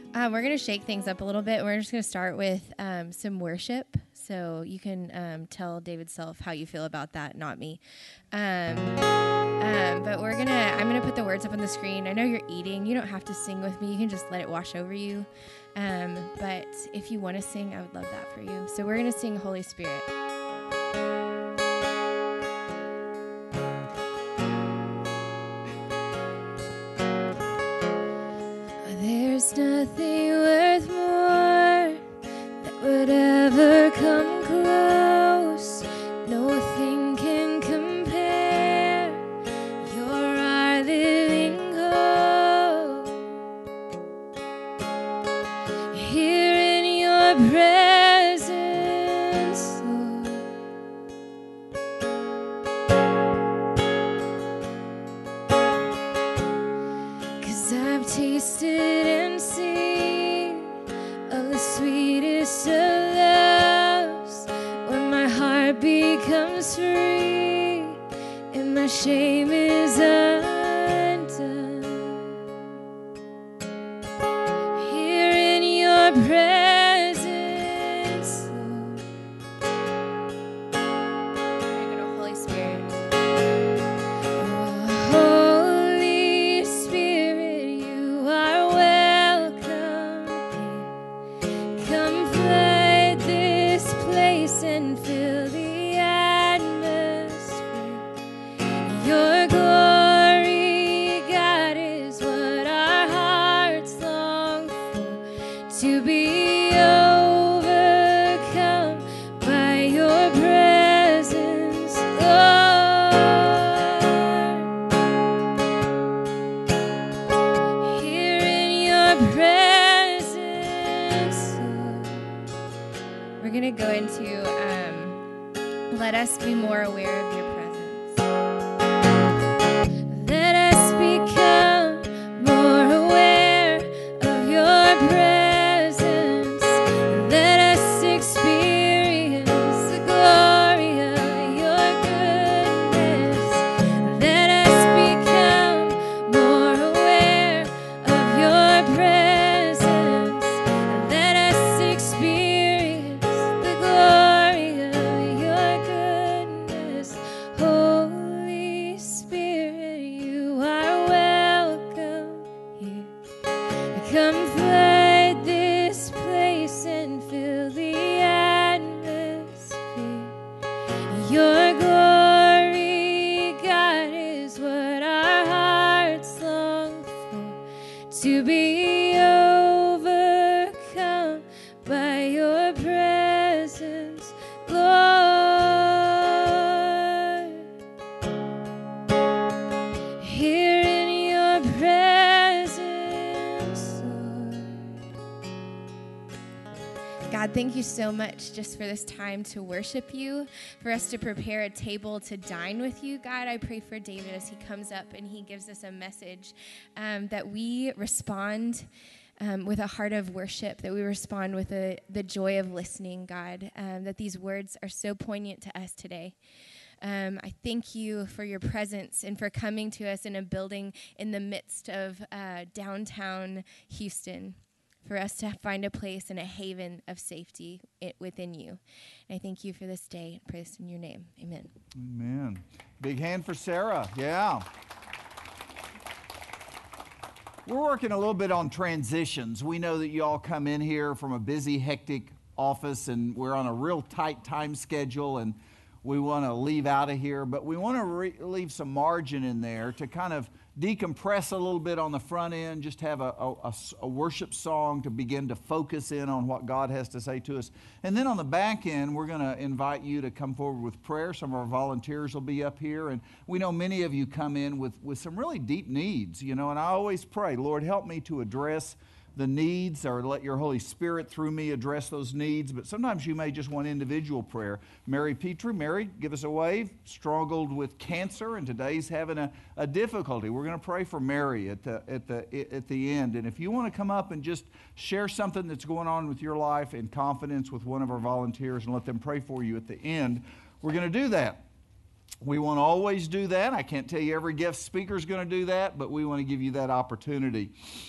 We're going to shake things up a little bit. We're just going to start with some worship. So you can tell David Self how you feel about that, not me. But I'm going to put the words up on the screen. I know you're eating. You don't have to sing with me. You can just let it wash over you. But if you want to sing, I would love that for you. So we're going to sing Holy Spirit. There's nothing worth more that would ever come close. Nothing can compare. You're our living hope. Here in your presence, Lord. 'Cause I've tasted and seen of the sweetest of loves, when my heart becomes free and my shame is undone. Here in your presence, Lord. We're gonna go, Holy Spirit. Holy Spirit, you are welcome here. Come flood this place and fill the atmosphere. Your glory, God, is what our hearts long for, to be overcome by your presence, Lord. Here in your presence, Lord. We're going to go into let us be more aware of your presence. Let us become more aware of your presence. Let us experience the glory of your goodness. Let us become more aware of your presence. Let us experience the glory of your goodness. Holy Spirit, you are welcome here. Come flood this place and fill the atmosphere. Your glory, God, is what our hearts long for, to be overcome by your presence, Lord. Here in your presence, Lord. God, thank you so much just for this time to worship you, for us to prepare a table to dine with you. God, I pray for David as he comes up and he gives us a message, that we respond with a heart of worship, that we respond with the joy of listening, God, that these words are so poignant to us today. I thank you for your presence and for coming to us in a building in the midst of downtown Houston, for us to find a place and a haven of safety within you. And I thank you for this day. I pray this in your name. Amen. Amen. Big hand for Sarah. Yeah. We're working a little bit on transitions. We know that you all come in here from a busy, hectic office, and we're on a real tight time schedule, and we want to leave out of here, but we want to leave some margin in there to kind of decompress a little bit on the front end, just have a worship song to begin to focus in on what God has to say to us. And then on the back end, we're going to invite you to come forward with prayer. Some of our volunteers will be up here, and we know many of you come in with some really deep needs, and I always pray, Lord, help me to address the needs, or let your Holy Spirit through me address those needs. But sometimes you may just want individual prayer. Mary Petrie, Mary, give us a wave, struggled with cancer, and today's having a difficulty. We're going to pray for Mary at the end. And if you want to come up and just share something that's going on with your life in confidence with one of our volunteers and let them pray for you at the end, we're going to do that. We want to always do that. I can't tell you every guest speaker is going to do that, but we want to give you that opportunity.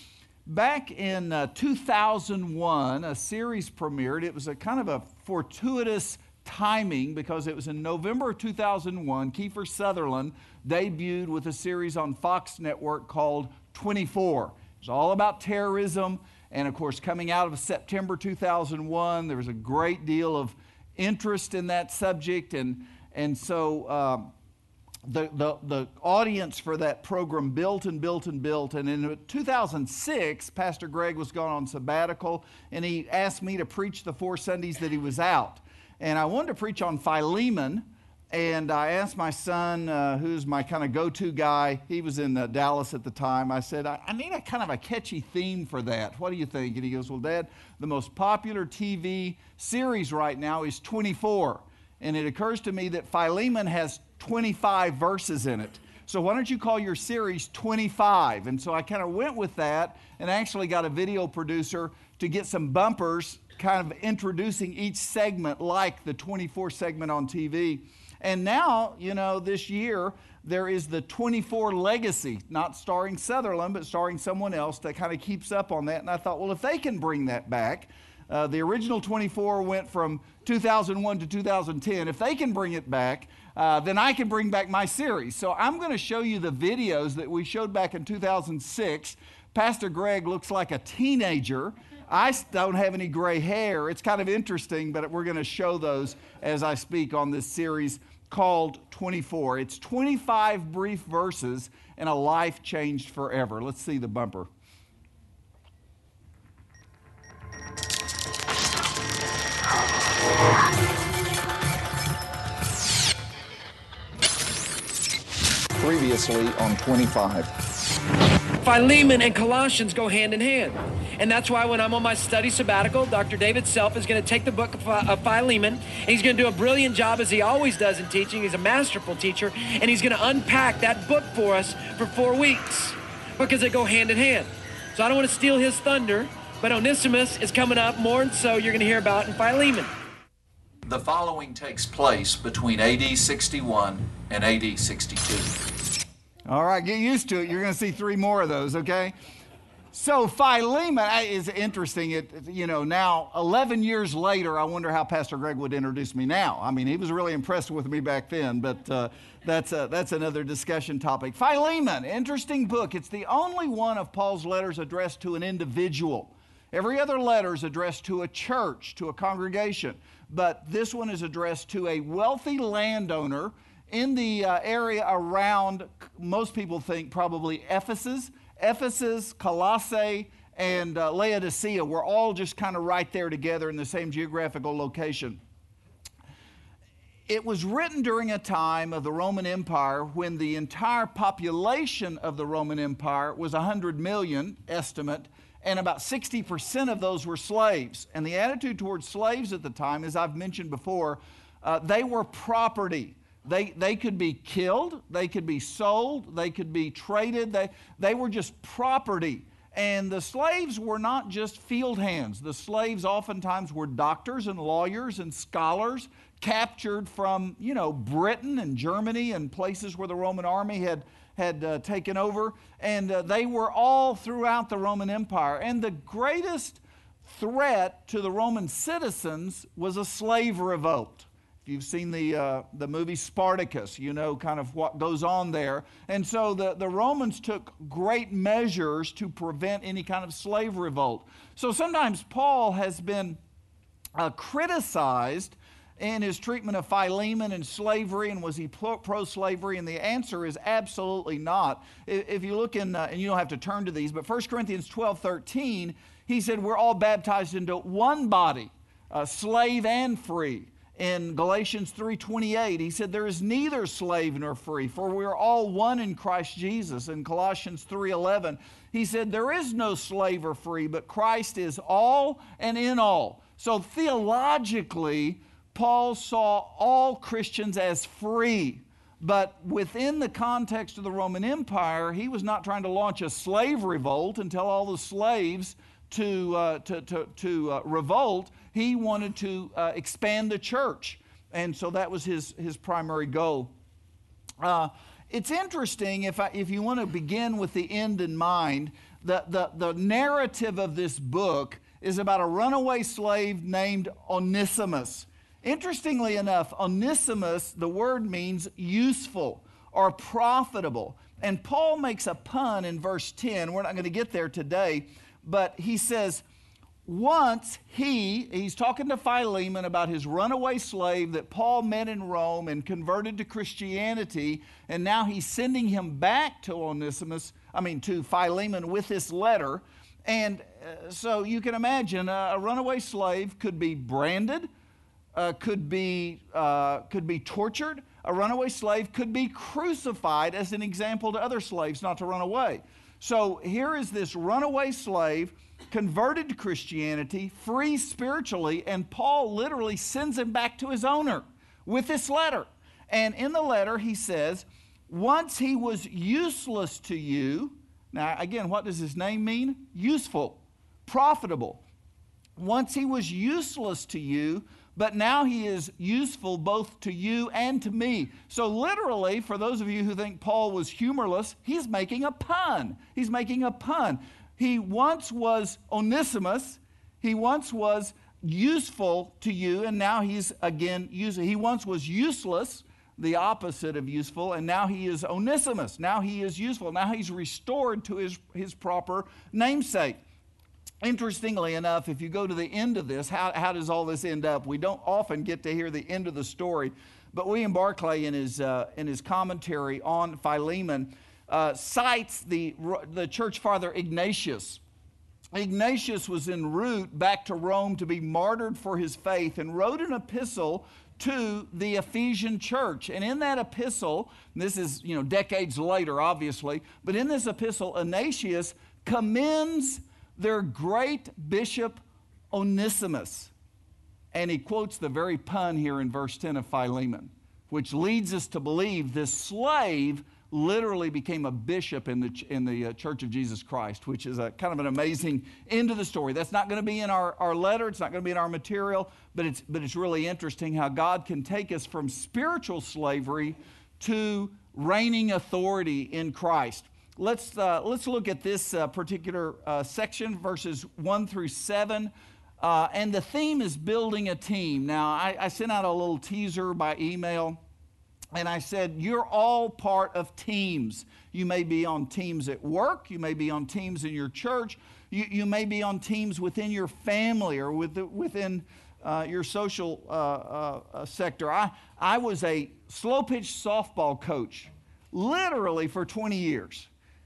Back in 2001, a series premiered. It was a kind of a fortuitous timing because it was in November of 2001. Kiefer Sutherland debuted with a series on Fox Network called 24. It's all about terrorism. And of course, coming out of September 2001, there was a great deal of interest in that subject. And so the audience for that program built and built and built. And in 2006, Pastor Greg was gone on sabbatical, and he asked me to preach the 4 Sundays that he was out. And I wanted to preach on Philemon, and I asked my son, who's my kind of go-to guy, he was in Dallas at the time, I said, I need a kind of a catchy theme for that. What do you think? And he goes, well, Dad, the most popular TV series right now is 24. And it occurs to me that Philemon has 25 verses in it. So why don't you call your series 25? And so I kind of went with that and actually got a video producer to get some bumpers kind of introducing each segment like the 24 segment on TV. And now, you know, this year there is the 24 Legacy, not starring Sutherland, but starring someone else that kind of keeps up on that. And I thought, well, if they can bring that back, the original 24 went from 2001 to 2010. If they can bring it back, then I can bring back my series. So I'm going to show you the videos that we showed back in 2006. Pastor Greg looks like a teenager. I don't have any gray hair. It's kind of interesting, but we're going to show those as I speak on this series called 24. It's 25 brief verses and a life changed forever. Let's see the bumper. Previously on 25. Philemon and Colossians go hand in hand. And that's why when I'm on my study sabbatical, Dr. David Self is going to take the book of Philemon, and he's going to do a brilliant job as he always does in teaching. He's a masterful teacher, and he's going to unpack that book for us for 4 weeks because they go hand in hand. So I don't want to steal his thunder, but Onesimus is coming up more, and so you're going to hear about in Philemon. The following takes place between AD 61 and AD 62. All right, get used to it. You're going to see 3 more of those, okay? So Philemon is interesting. Now 11 years later, I wonder how Pastor Greg would introduce me now. I mean, he was really impressed with me back then, but that's another discussion topic. Philemon, interesting book. It's the only one of Paul's letters addressed to an individual. Every other letter is addressed to a church, to a congregation, but this one is addressed to a wealthy landowner in the area around, most people think probably Ephesus, Colossae, and Laodicea were all just kind of right there together in the same geographical location. It was written during a time of the Roman Empire when the entire population of the Roman Empire was 100 million, estimate, and about 60% of those were slaves. And the attitude towards slaves at the time, as I've mentioned before, they were property. They could be killed, they could be sold, they could be traded, they were just property. And the slaves were not just field hands. The slaves oftentimes were doctors and lawyers and scholars captured from, Britain and Germany and places where the Roman army had taken over. And they were all throughout the Roman Empire. And the greatest threat to the Roman citizens was a slave revolt. You've seen the movie Spartacus, kind of what goes on there. And so the Romans took great measures to prevent any kind of slave revolt. So sometimes Paul has been criticized in his treatment of Philemon and slavery, and was he pro-slavery? And the answer is absolutely not. If you look in, and you don't have to turn to these, but 1 Corinthians 12:13, he said we're all baptized into one body, slave and free. In Galatians 3:28, he said, there is neither slave nor free, for we are all one in Christ Jesus. In Colossians 3:11, he said, there is no slave or free, but Christ is all and in all. So theologically, Paul saw all Christians as free. But within the context of the Roman Empire, he was not trying to launch a slave revolt and tell all the slaves to revolt. He wanted to expand the church, and so that was his primary goal. It's interesting, if you want to begin with the end in mind, The narrative of this book is about a runaway slave named Onesimus. Interestingly enough, Onesimus, the word means useful or profitable. And Paul makes a pun in verse 10. We're not going to get there today, but he says, once he's talking to Philemon about his runaway slave that Paul met in Rome and converted to Christianity, and now he's sending him back to Philemon with this letter. And so you can imagine a runaway slave could be branded, could be tortured. A runaway slave could be crucified as an example to other slaves not to run away. So here is this runaway slave converted to Christianity, free spiritually, and Paul literally sends him back to his owner with this letter. And in the letter he says, once he was useless to you. Now again, what does his name mean? Useful, profitable. Once he was useless to you, but now he is useful both to you and to me. So literally, for those of you who think Paul was humorless, he's making a pun. He's making a pun. He once was Onesimus. He once was useful to you, and now he's again useful. He once was useless, the opposite of useful, and now he is Onesimus. Now he is useful. Now he's restored to his proper namesake. Interestingly enough, if you go to the end of this, how does all this end up? We don't often get to hear the end of the story, but William Barclay in his commentary on Philemon cites the church father Ignatius. Ignatius was en route back to Rome to be martyred for his faith and wrote an epistle to the Ephesian church. And in that epistle, this is decades later obviously, but in this epistle Ignatius commends their great bishop Onesimus. And he quotes the very pun here in verse 10 of Philemon, which leads us to believe this slave literally became a bishop in the Church of Jesus Christ, which is a kind of an amazing end of the story. That's not going to be in our letter. It's not going to be in our material, but it's really interesting how God can take us from spiritual slavery to reigning authority in Christ. Let's look at this particular section, verses 1 through 7. And the theme is building a team. Now, I sent out a little teaser by email, and I said, you're all part of teams. You may be on teams at work. You may be on teams in your church. You may be on teams within your family or within your social sector. I was a slow-pitch softball coach, literally for 20 years.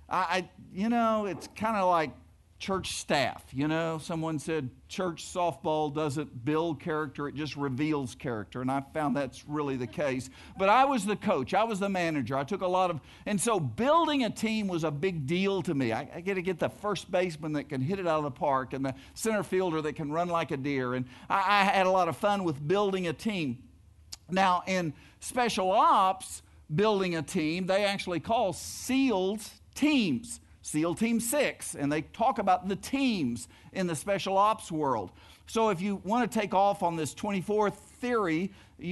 It's kind of like church staff. Someone said church softball doesn't build character, it just reveals character. And I found that's really the case. But I was the coach, I was the manager. I took and so building a team was a big deal to me. I got to get the first baseman that can hit it out of the park and the center fielder that can run like a deer. And I had a lot of fun with building a team. Now, in special ops, building a team, they actually call SEALs teams, SEAL Team 6, and they talk about the teams in the special ops world. So if you want to take off on this 24th theory,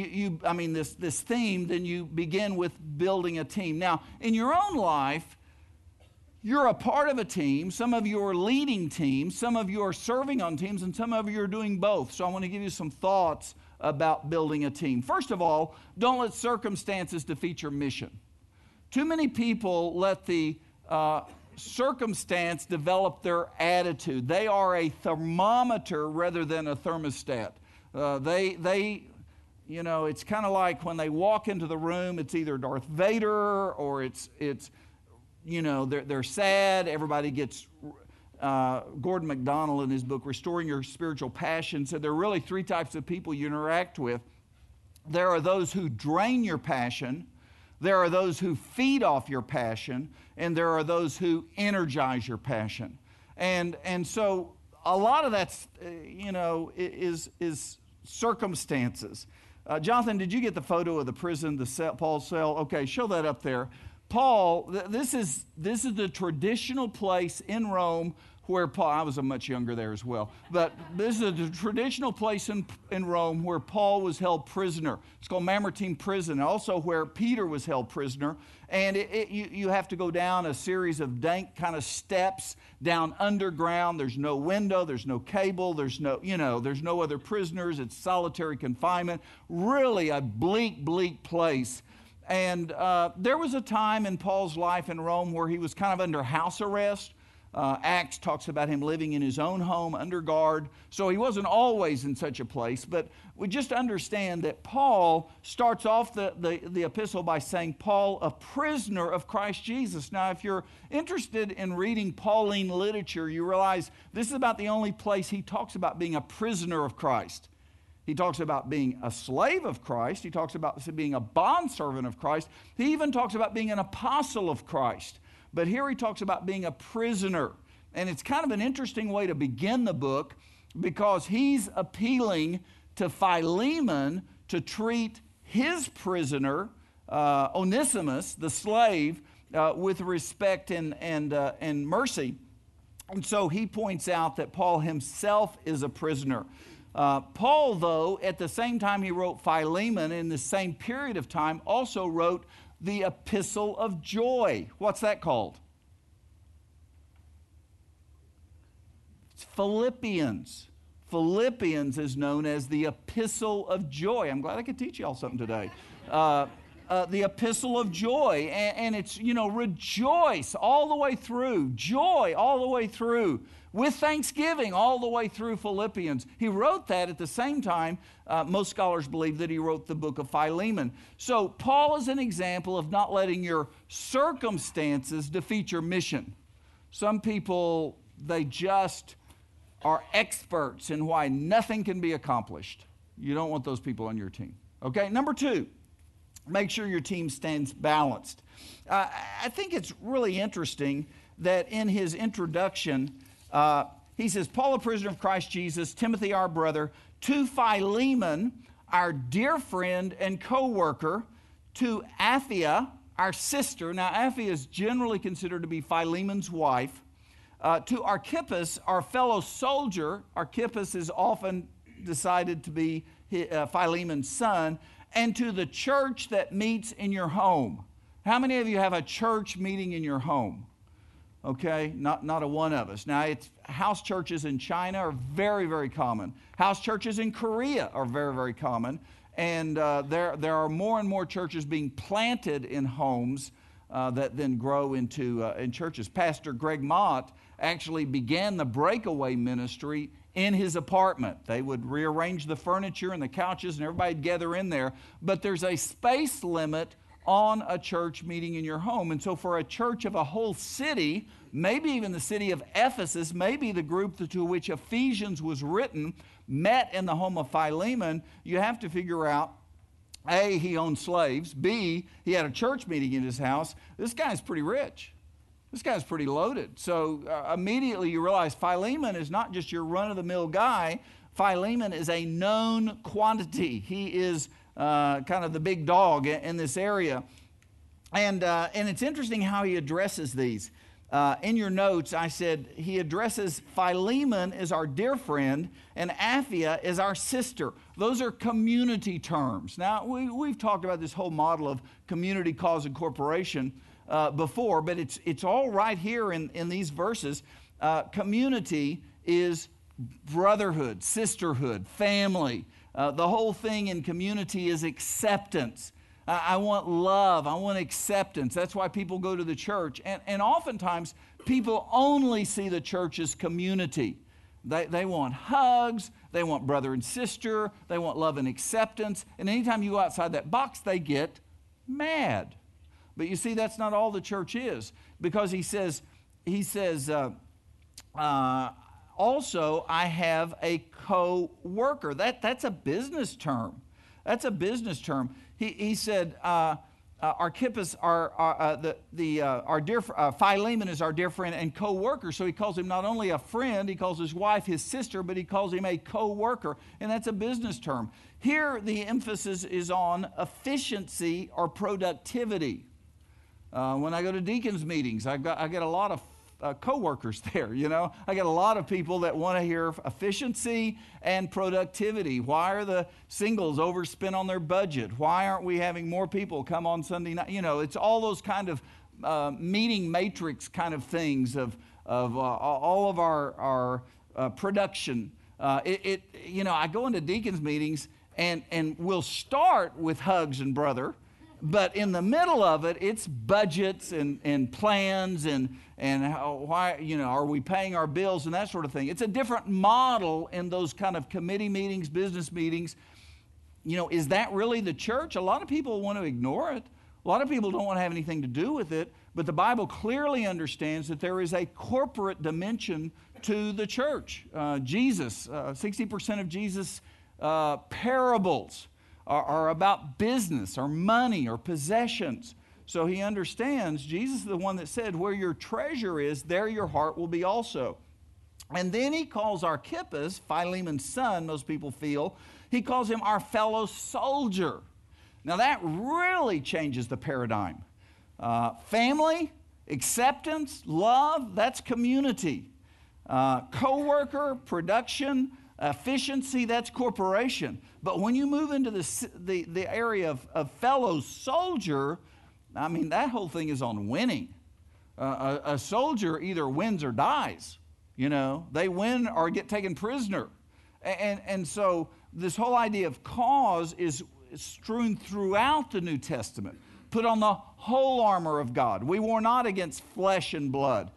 this theme, then you begin with building a team. Now, in your own life, you're a part of a team. Some of you are leading teams, some of you are serving on teams, and some of you are doing both. So I want to give you some thoughts about building a team. First of all, don't let circumstances defeat your mission. Too many people let the circumstance develop their attitude. They are a thermometer rather than a thermostat. It's kind of like when they walk into the room, it's either Darth Vader or they're sad. Everybody gets, Gordon MacDonald in his book, Restoring Your Spiritual Passion, said there are really three types of people you interact with. There are those who drain your passion, there are those who feed off your passion, and there are those who energize your passion. And so a lot of that's, is circumstances. Jonathan, did you get the photo of the prison, Paul's cell? Okay, show that up there. Paul, this is the traditional place in Rome where Paul, I was much younger there as well, but this is a traditional place in Rome where Paul was held prisoner. It's called Mamertine Prison, also where Peter was held prisoner. And you have to go down a series of dank kind of steps down underground. There's no window, there's no cable, there's no other prisoners. It's solitary confinement. Really a bleak, bleak place. And there was a time in Paul's life in Rome where he was kind of under house arrest. Acts talks about him living in his own home under guard. So he wasn't always in such a place. But we just understand that Paul starts off the epistle by saying, Paul, a prisoner of Christ Jesus. Now, if you're interested in reading Pauline literature, you realize this is about the only place he talks about being a prisoner of Christ. He talks about being a slave of Christ. He talks about being a bondservant of Christ. He even talks about being an apostle of Christ. But here he talks about being a prisoner. And it's kind of an interesting way to begin the book because he's appealing to Philemon to treat his prisoner, Onesimus, the slave, with respect and mercy. And so he points out that Paul himself is a prisoner. Paul, though, at the same time he wrote Philemon, in the same period of time, also wrote the Epistle of Joy. What's that called? It's Philippians. Philippians is known as the Epistle of Joy. I'm glad I could teach you all something today. The Epistle of Joy. And it's, rejoice all the way through. Joy all the way through. With thanksgiving all the way through Philippians. He wrote that at the same time. Most scholars believe that he wrote the book of Philemon. So Paul is an example of not letting your circumstances defeat your mission. Some people, they just are experts in why nothing can be accomplished. You don't want those people on your team. Okay, number 2, make sure your team stands balanced. I think it's really interesting that in his introduction, he says, Paul, a prisoner of Christ Jesus, Timothy, our brother, to Philemon, our dear friend and co-worker, to Apphia, our sister. Now, Apphia is generally considered to be Philemon's wife. To Archippus, our fellow soldier. Archippus is often decided to be Philemon's son. And to the church that meets in your home. How many of you have a church meeting in your home? Okay, not a one of us. Now, house churches in China are very, very common. House churches in Korea are very, very common. And there are more and more churches being planted in homes that then grow into in churches. Pastor Greg Mott actually began the breakaway ministry in his apartment. They would rearrange the furniture and the couches and everybody'd gather in there. But there's a space limit on a church meeting in your home. And so for a church of a whole city, maybe even the city of Ephesus, maybe the group to which Ephesians was written, met in the home of Philemon, you have to figure out, A, he owned slaves. B, he had a church meeting in his house. This guy's pretty rich. This guy's pretty loaded. So immediately you realize Philemon is not just your run-of-the-mill guy. Philemon is a known quantity. He is kind of the big dog in this area. And it's interesting how he addresses these. In your notes, I said he addresses Philemon as our dear friend and Apphia as our sister. Those are community terms. Now, we've talked about this whole model of community, cause, and corporation before, but it's all right here in these verses. Community is brotherhood, sisterhood, family. The whole thing in community is acceptance. I want love. I want acceptance. That's why people go to the church. And oftentimes, people only see the church as community. They want hugs. They want brother and sister. They want love and acceptance. And anytime you go outside that box, they get mad. But you see, that's not all the church is. Because he says, also, I have a co-worker. That's a business term. That's a business term. He said, Archippus, our dear Philemon is our dear friend and co-worker. So he calls him not only a friend, he calls his wife his sister, but he calls him a co-worker. And that's a business term. Here, the emphasis is on efficiency or productivity. When I go to deacons meetings, I get a lot of coworkers there, you know. I got a lot of people that want to hear efficiency and productivity. Why are the singles overspent on their budget? Why aren't we having more people come on Sunday night? You know, it's all those kind of meeting matrix kind of things of all of our production. You know, I go into deacons meetings and we'll start with hugs and brother, but in the middle of it, it's budgets and plans and why, you know, are we paying our bills and that sort of thing. It's a different model in those kind of committee meetings, business meetings. You know, is that really the church? A lot of people want to ignore it. A lot of people don't want to have anything to do with it, but the Bible clearly understands that there is a corporate dimension to the church. 60% of Jesus' parables are about business or money or possessions. So he understands, Jesus is the one that said, where your treasure is, there your heart will be also. And then he calls Archippus, Philemon's son, most people feel, he calls him our fellow soldier. Now that really changes the paradigm. Family, acceptance, love, that's community. Co-worker, production, efficiency, that's corporation. But when you move into the area of fellow soldier, I mean, that whole thing is on winning. A soldier either wins or dies. You know, they win or get taken prisoner. And so this whole idea of cause is strewn throughout the New Testament. Put on the whole armor of God. We war not against flesh and blood.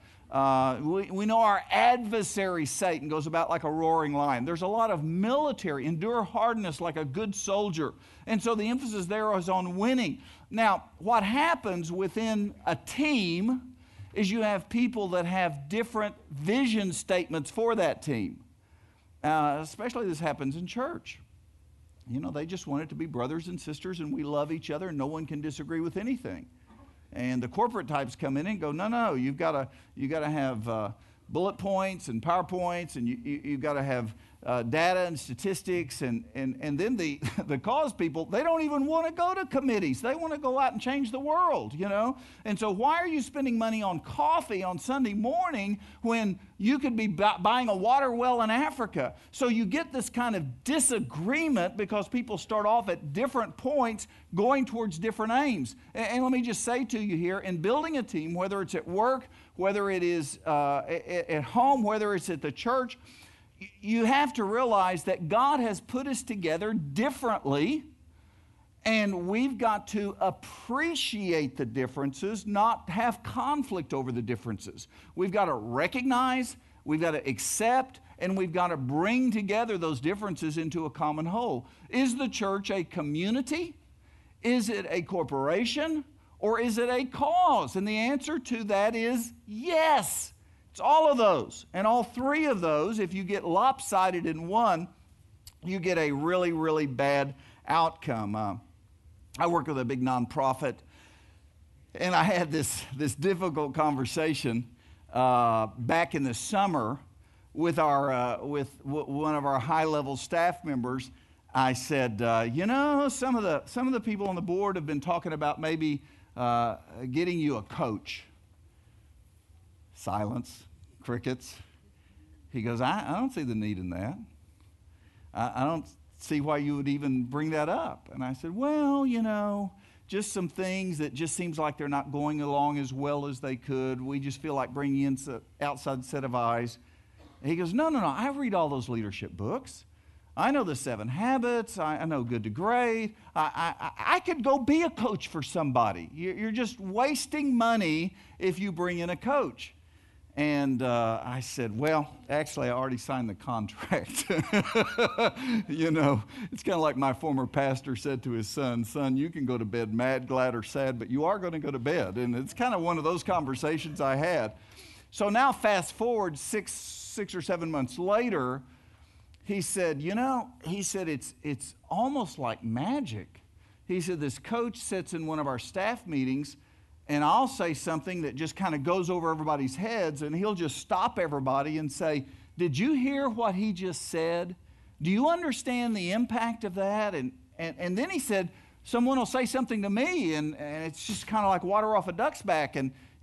We know our adversary, Satan, goes about like a roaring lion. There's a lot of military, endure hardness like a good soldier. And so the emphasis there is on winning. Now, what happens within a team is you have people that have different vision statements for that team. Especially this happens in church. You know, they just want it to be brothers and sisters and we love each other and no one can disagree with anything. And the corporate types come in and go, no, you've got to have bullet points and PowerPoints, and you've got to have data and statistics, and then the cause people, they don't even want to go to committees. They want to go out and change the world, you know. And so why are you spending money on coffee on Sunday morning when you could be buying a water well in Africa? So you get this kind of disagreement because people start off at different points going towards different aims. And let me just say to you here, in building a team, whether it's at work, whether it is at home, whether it's at the church, you have to realize that God has put us together differently, and we've got to appreciate the differences, not have conflict over the differences. We've got to recognize, we've got to accept, and we've got to bring together those differences into a common whole. Is the church a community? Is it a corporation? Or is it a cause? And the answer to that is yes. It's all of those. And all three of those, if you get lopsided in one, you get a really, really bad outcome. I work with a big nonprofit, and I had this difficult conversation back in the summer with one of our high-level staff members. I said, you know, some of the people on the board have been talking about maybe getting you a coach. Silence, crickets. He goes, I don't see the need in that. I don't see why you would even bring that up. And I said, well, you know, just some things that just seems like they're not going along as well as they could. We just feel like bringing in an outside set of eyes. And he goes, no, I read all those leadership books. I know the 7 Habits. I know Good to Great. I could go be a coach for somebody. You're just wasting money if you bring in a coach. And I said, well, actually, I already signed the contract. You know, it's kind of like my former pastor said to his son, you can go to bed mad, glad, or sad, but you are going to go to bed. And it's kind of one of those conversations I had. So now fast forward six or 7 months later, he said, it's almost like magic. He said, this coach sits in one of our staff meetings, and I'll say something that just kind of goes over everybody's heads, and he'll just stop everybody and say, did you hear what he just said? Do you understand the impact of that? And then he said, someone will say something to me, and it's just kind of like water off a duck's back. And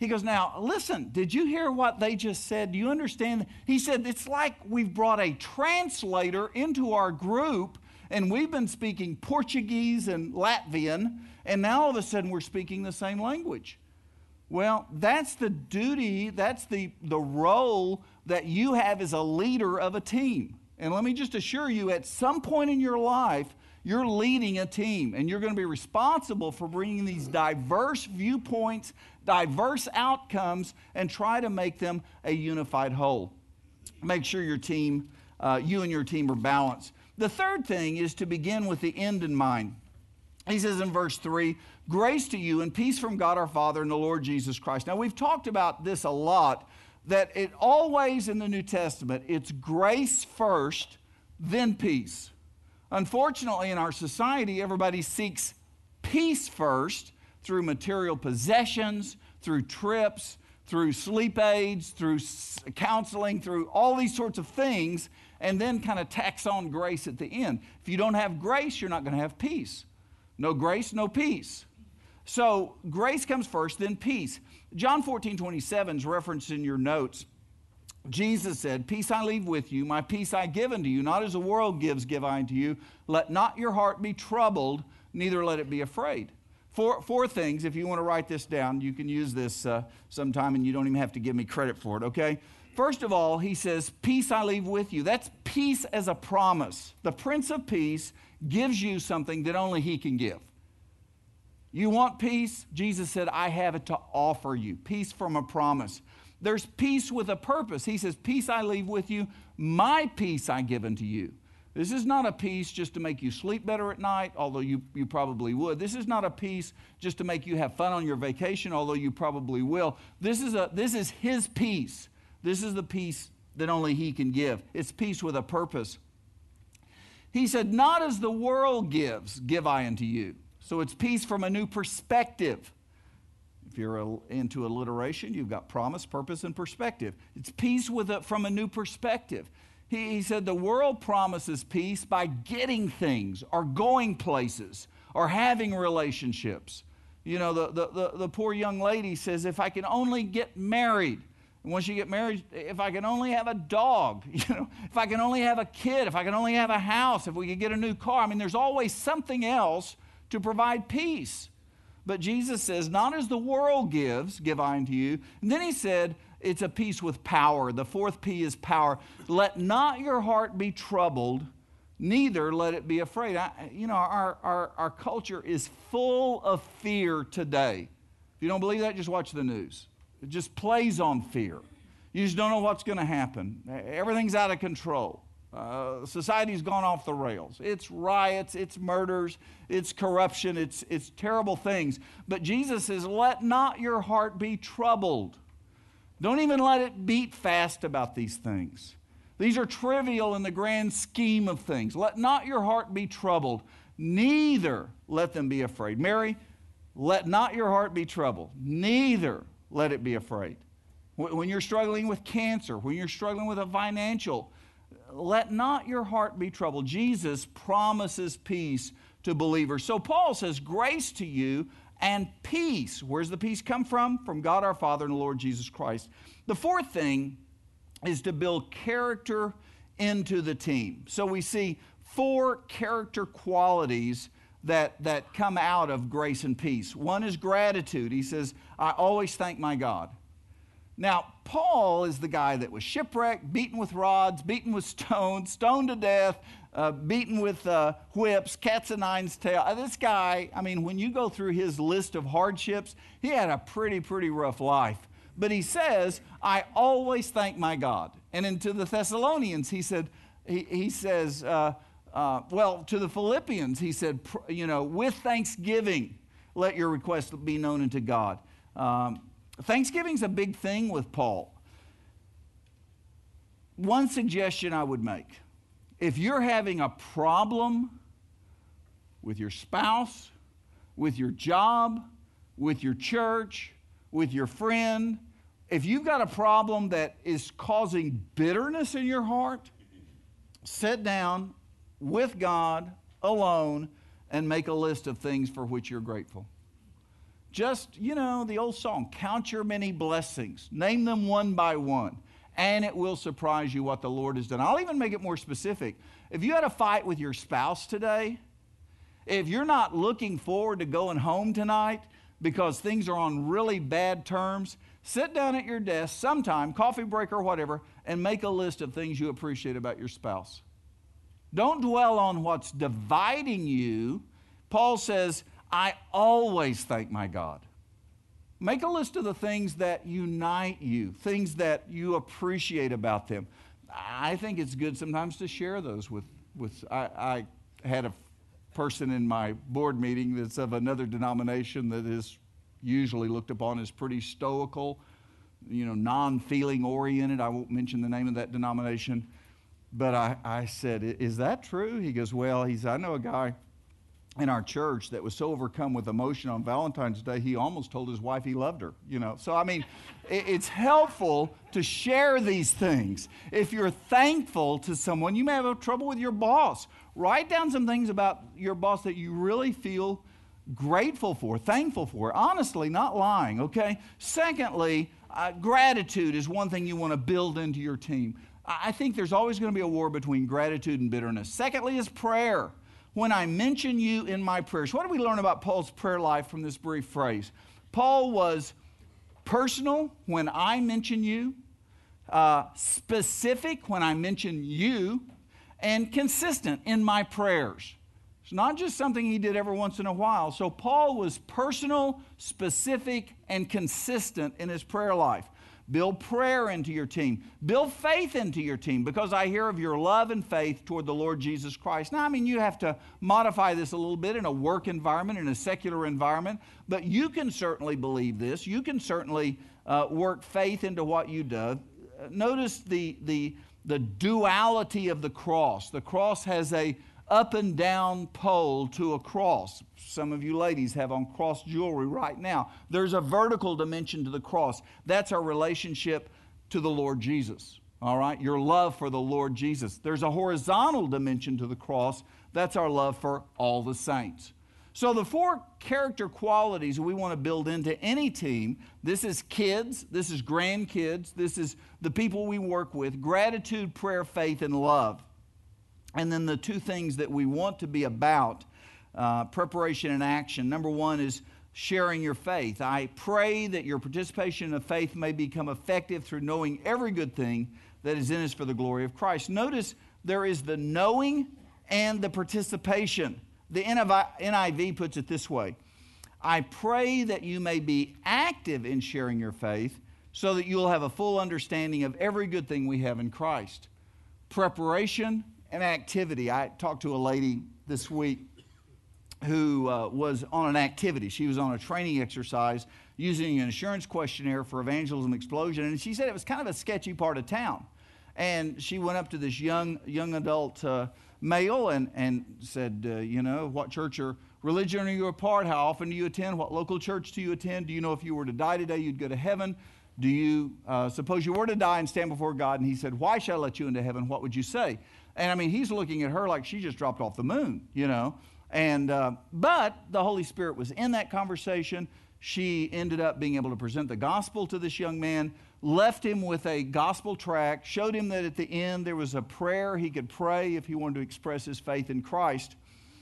He goes, now, listen, did you hear what they just said? Do you understand? He said, it's like we've brought a translator into our group, and we've been speaking Portuguese and Latvian, and now all of a sudden we're speaking the same language. Well, that's the duty, that's the role that you have as a leader of a team. And let me just assure you, at some point in your life, you're leading a team, and you're going to be responsible for bringing these diverse viewpoints, diverse outcomes, and try to make them a unified whole. Make sure your team, you and your team are balanced. The third thing is to begin with the end in mind. He says in verse 3, grace to you and peace from God our Father and the Lord Jesus Christ. Now, we've talked about this a lot, that it always in the New Testament, it's grace first, then peace. Unfortunately, in our society, everybody seeks peace first through material possessions, through trips, through sleep aids, through counseling, through all these sorts of things, and then kind of tacks on grace at the end. If you don't have grace, you're not going to have peace. No grace, no peace. So grace comes first, then peace. John 14:27 is referenced in your notes. Jesus said, peace I leave with you, my peace I give unto you, not as the world gives, give I unto you. Let not your heart be troubled, neither let it be afraid. Four things, if you want to write this down, you can use this sometime and you don't even have to give me credit for it, okay? First of all, he says, peace I leave with you. That's peace as a promise. The Prince of Peace gives you something that only he can give. You want peace? Jesus said, I have it to offer you. Peace from a promise. There's peace with a purpose. He says, peace I leave with you, my peace I give unto you. This is not a peace just to make you sleep better at night, although you probably would. This is not a peace just to make you have fun on your vacation, although you probably will. This is his peace. This is the peace that only he can give. It's peace with a purpose. He said, not as the world gives, give I unto you. So it's peace from a new perspective. If you're into alliteration, you've got promise, purpose, and perspective. It's peace from a new perspective. He said the world promises peace by getting things or going places or having relationships. You know, the poor young lady says, if I can only get married, and once you get married, if I can only have a dog, you know, if I can only have a kid, if I can only have a house, if we could get a new car. I mean, there's always something else to provide peace. But Jesus says, not as the world gives, give I unto you. And then he said, it's a peace with power. The fourth P is power. Let not your heart be troubled, neither let it be afraid. Our culture is full of fear today. If you don't believe that, just watch the news. It just plays on fear. You just don't know what's going to happen. Everything's out of control. Society's gone off the rails. It's riots, it's murders, it's corruption, it's terrible things. But Jesus says, let not your heart be troubled. Don't even let it beat fast about these things. These are trivial in the grand scheme of things. Let not your heart be troubled, neither let them be afraid. Mary, let not your heart be troubled, neither let it be afraid. When you're struggling with cancer, when you're struggling with a financial, let not your heart be troubled. Jesus promises peace to believers. So Paul says, grace to you and peace. Where's the peace come from? From God our Father and the Lord Jesus Christ. The fourth thing is to build character into the team. So we see four character qualities that come out of grace and peace. One is gratitude. He says, I always thank my God. Now, Paul is the guy that was shipwrecked, beaten with rods, beaten with stones, stoned to death, beaten with whips, cats o' nine's tail. This guy, I mean, when you go through his list of hardships, he had a pretty rough life. But he says, I always thank my God. And then to the Thessalonians, he said, to the Philippians, he said, with thanksgiving, let your requests be known unto God. Thanksgiving's a big thing with Paul. One suggestion I would make, if you're having a problem with your spouse, with your job, with your church, with your friend, if you've got a problem that is causing bitterness in your heart, sit down with God alone and make a list of things for which you're grateful. Just, the old song, count your many blessings. Name them one by one. And it will surprise you what the Lord has done. I'll even make it more specific. If you had a fight with your spouse today, if you're not looking forward to going home tonight because things are on really bad terms, sit down at your desk sometime, coffee break or whatever, and make a list of things you appreciate about your spouse. Don't dwell on what's dividing you. Paul says, I always thank my God. Make a list of the things that unite you, things that you appreciate about them. I think it's good sometimes to share those with I had a person in my board meeting that's of another denomination that is usually looked upon as pretty stoical, non-feeling oriented. I won't mention the name of that denomination. But I said, is that true? He goes, well, I know a guy in our church that was so overcome with emotion on Valentine's Day, he almost told his wife he loved her, So, it's helpful to share these things. If you're thankful to someone, you may have trouble with your boss. Write down some things about your boss that you really feel grateful for, thankful for, honestly, not lying, okay? Secondly, gratitude is one thing you want to build into your team. I think there's always going to be a war between gratitude and bitterness. Secondly is prayer. When I mention you in my prayers. What do we learn about Paul's prayer life from this brief phrase? Paul was personal when I mention you, specific when I mention you, and consistent in my prayers. It's not just something he did every once in a while. So Paul was personal, specific, and consistent in his prayer life. Build prayer into your team. Build faith into your team, because I hear of your love and faith toward the Lord Jesus Christ. Now, you have to modify this a little bit in a work environment, in a secular environment, but you can certainly believe this. You can certainly work faith into what you do. Notice the duality of the cross. The cross has a up and down pole to a cross. Some of you ladies have on cross jewelry right now. There's a vertical dimension to the cross. That's our relationship to the Lord Jesus. All right? Your love for the Lord Jesus. There's a horizontal dimension to the cross. That's our love for all the saints. So the four character qualities we want to build into any team, this is kids, this is grandkids, this is the people we work with, gratitude, prayer, faith, and love. And then the two things that we want to be about, preparation and action. Number one is sharing your faith. I pray that your participation in faith may become effective through knowing every good thing that is in us for the glory of Christ. Notice there is the knowing and the participation. The NIV puts it this way. I pray that you may be active in sharing your faith so that you'll have a full understanding of every good thing we have in Christ. Preparation and activity. I talked to a lady this week who was on an activity. She was on a training exercise using an assurance questionnaire for Evangelism Explosion, and she said it was kind of a sketchy part of town. And she went up to this young adult male and said, what church or religion are you a part? How often do you attend? What local church do you attend? Do you know if you were to die today, you'd go to heaven? Do you suppose you were to die and stand before God? And he said, why shall I let you into heaven? What would you say? And he's looking at her like she just dropped off the moon, And but the Holy Spirit was in that conversation. She ended up being able to present the gospel to this young man, left him with a gospel tract, showed him that at the end there was a prayer he could pray if he wanted to express his faith in Christ.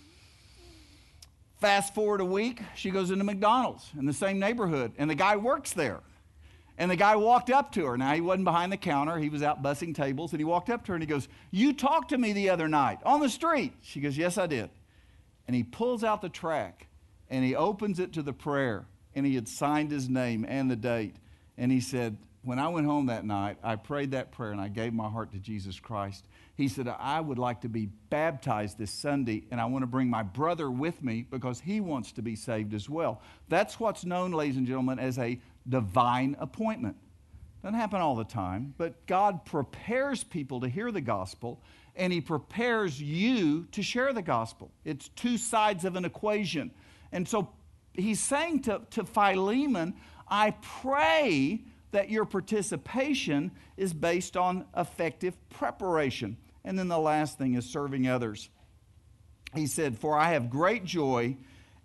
Fast forward a week, she goes into McDonald's in the same neighborhood, and the guy works there. And the guy walked up to her. Now, he wasn't behind the counter. He was out bussing tables. And he walked up to her and he goes, you talked to me the other night on the street. She goes, yes, I did. And he pulls out the tract and he opens it to the prayer. And he had signed his name and the date. And he said, when I went home that night, I prayed that prayer and I gave my heart to Jesus Christ. He said, I would like to be baptized this Sunday, and I want to bring my brother with me because he wants to be saved as well. That's what's known, ladies and gentlemen, as a divine appointment. Doesn't happen all the time, but God prepares people to hear the gospel, and he prepares you to share the gospel. It's two sides of an equation. And so he's saying to Philemon, I pray that your participation is based on effective preparation. And then the last thing is serving others. He said, for I have great joy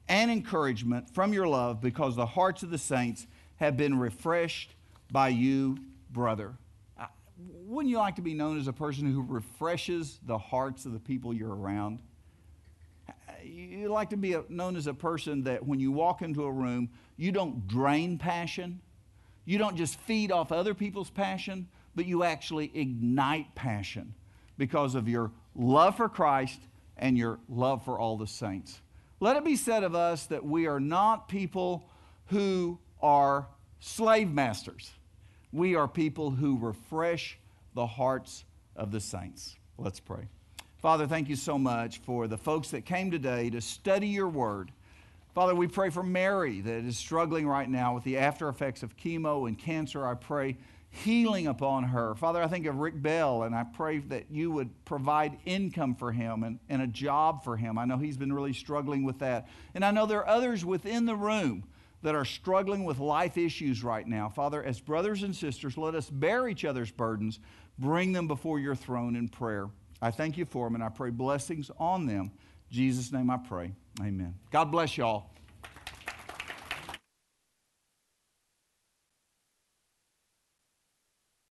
and encouragement from your love, because the hearts of the saints have been refreshed by you, brother. Wouldn't you like to be known as a person who refreshes the hearts of the people you're around? You'd like to be known as a person that when you walk into a room, you don't drain passion. You don't just feed off other people's passion, but you actually ignite passion because of your love for Christ and your love for all the saints. Let it be said of us that we are not people who are slave masters. We are people who refresh the hearts of the saints. Let's pray. Father, thank you so much for the folks that came today to study your word. Father, we pray for Mary that is struggling right now with the after effects of chemo and cancer. I pray healing upon her. Father, I think of Rick Bell, and I pray that you would provide income for him and a job for him. I know he's been really struggling with that. And I know there are others within the room that are struggling with life issues right now. Father, as brothers and sisters, let us bear each other's burdens, bring them before your throne in prayer. I thank you for them, and I pray blessings on them. In Jesus' name I pray. Amen. God bless y'all.